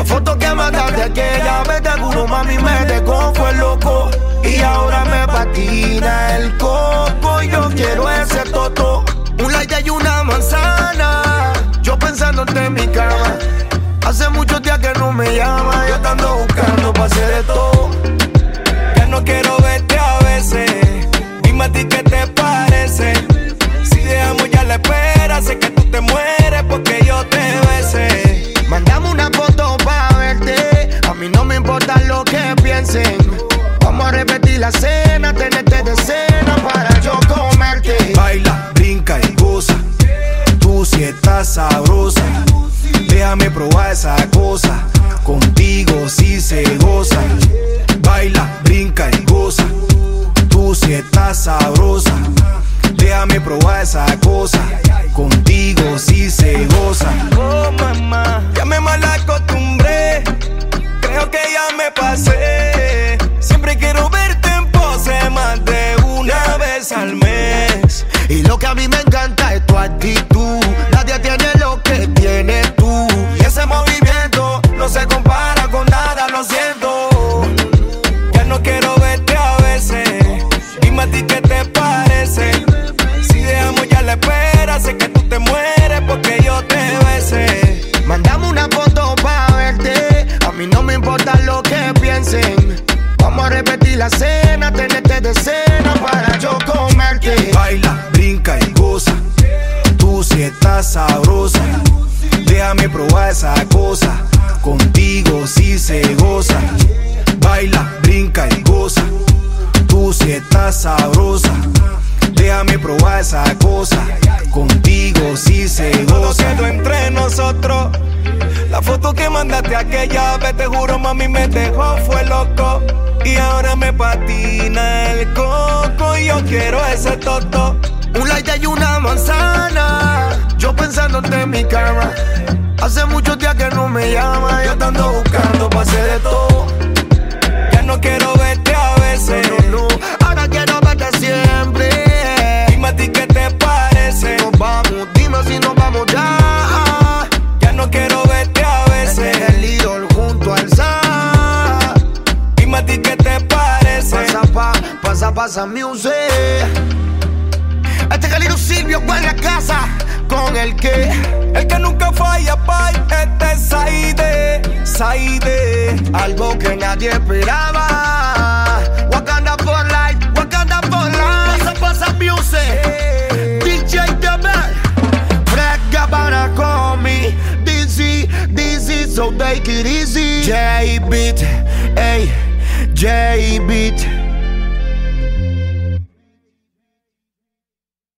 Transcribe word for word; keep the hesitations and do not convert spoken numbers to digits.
La foto que mandaste aquella vez, te juro, mami, me dejó fue loco. Y ahora me patina el coco. Yo quiero ese toto. Un like y una manzana. Yo pensándote en mi cama. Hace muchos días que no me llama. Yo te ando buscando pa' hacer de todo. Ya no quiero verte a veces. Dime a ti qué te parece. Si dejamos ya la espera, sé que tú te mueres porque yo te besé. Mandame una foto pa' verte. A mí no me importa lo que piensen. Vamos a repetir la cena, tenerte de cena para yo comerte. Baila, brinca y goza. Tú si estás sabrosa. Déjame probar esa cosa. Contigo sí se goza. Baila, brinca y goza. Tú si estás sabrosa. Déjame probar esa cosa. Contigo sí se goza. Oh mamá, ya me mal acostumbré. Creo que ya me pasé. Siempre quiero verte en pose más de una vez al mes. Y lo que a mí me encanta es tu actitud. Nadie tiene lo que tienes tú. Y ese movimiento no se compara con nada, lo siento. Ya no quiero verte a veces. Dime a ti qué te parece. Si dejamos ya la espera, sé que tú te mueres porque yo te besé. Mandame una foto pa' verte. A mí no me importa lo que piensen. Vamos a repetir la cena, tenerte de cena para yo comerte. Baila, brinca y goza. Tú si estás sabrosa. Déjame probar esa cosa. Contigo sí se goza. Baila, brinca y goza. Tú si estás sabrosa. Déjame probar esa cosa. Contigo sí se goza. Todo quedó entre nosotros. La foto que mandaste aquella vez, te juro, mami, me dejó fue loco. Y ahora me patina el coco. Y yo quiero ese toto. Un like y una manzana. Yo pensándote en mi cama. Hace muchos días que no me llama. Yo te ando buscando pa' hacer de todo. Ya no quiero verte a veces. No, no, no. Ahora quiero verte siempre. Dime a ti qué te parece. Nos vamos, dime si nos vamos ya. Ya no quiero verte a veces. El ídolo junto al Sa. Dime a ti qué te parece. Pasa pa, pasa, pasa music. Este Calino Silvio en la casa. Con el que, el que nunca falla, pay. Este es Saide, Saide. Algo que nadie esperaba. Wakanda for life, Wakanda for life. Pasa, pasa music. Hey. D J Debel. Fred Gabbana con me. Dizzy, Dizzy, so take it easy. J-Beat, ey, J-Beat.